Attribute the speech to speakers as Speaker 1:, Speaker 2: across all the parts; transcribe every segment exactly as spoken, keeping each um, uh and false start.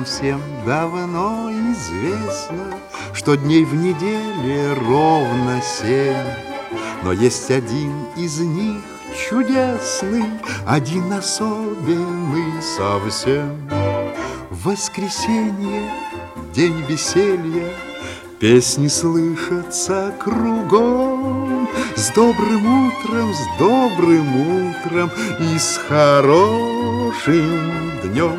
Speaker 1: Нам всем давно известно, что дней в неделе ровно семь. Но есть один из них чудесный, один особенный совсем. В воскресенье, день веселья, песни слышатся кругом. С добрым утром, с добрым утром и с хорошим днем.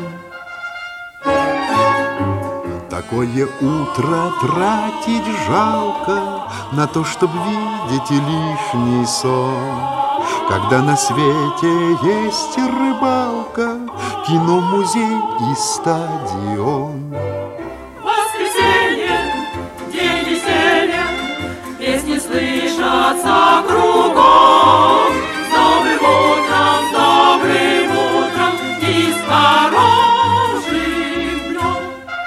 Speaker 1: Такое утро тратить жалко на то, чтоб видеть лишний сон. Когда на свете есть рыбалка, кино, музей и стадион.
Speaker 2: Воскресенье, день веселья, песни слышатся кругом. С добрым утром, с добрым утром и с хорошим днем.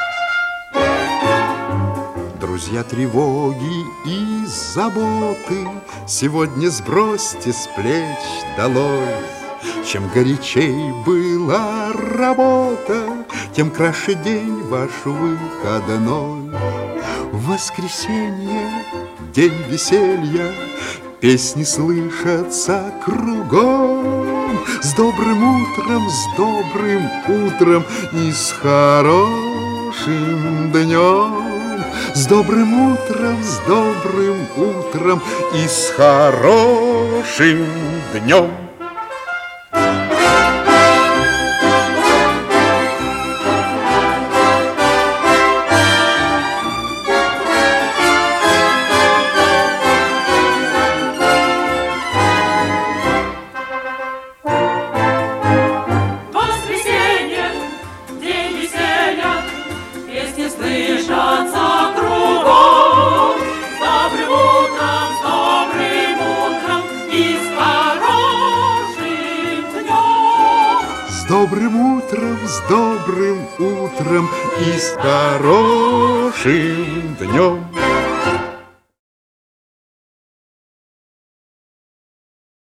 Speaker 1: Друзья, тревоги и заботы сегодня сбросьте с плеч долой. Чем горячей была работа, тем краше день ваш выходной. В воскресенье, день веселья, песни слышатся кругом. С добрым утром, с добрым утром и с хорошим днем. С добрым утром, с добрым утром и с хорошим днем.
Speaker 2: Воскресенье, день веселья, песни слышатся кругом. С добрым утром, с добрым утром и с хорошим днем.
Speaker 1: С добрым утром, с добрым утром и с хорошим днем.